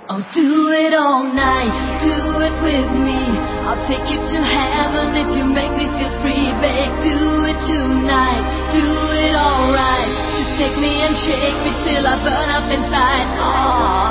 Oh, do it all night, do it with me. I'll take you to heaven if you make me feel free, babe. Do it tonight, do it all right. Just take me and shake me till I burn up inside. Oh.